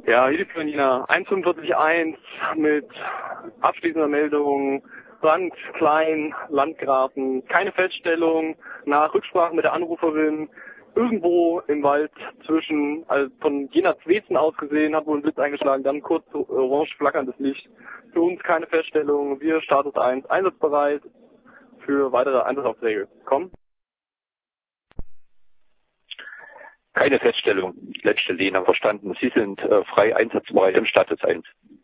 Ja, hier die Pionina 145.1 mit abschließender Meldung. Brand, Klein, Landgrafen, keine Feststellung, nach Rücksprache mit der Anruferin, irgendwo im Wald zwischen, also von Jena-Zwezen aus gesehen, hat wohl ein Blitz eingeschlagen, dann kurz orange flackerndes Licht. Für uns keine Feststellung, wir Status 1, einsatzbereit für weitere Einsatzaufträge. Komm. Keine Feststellung. Letzte Linie verstanden. Sie sind frei einsatzbereit im Status 1.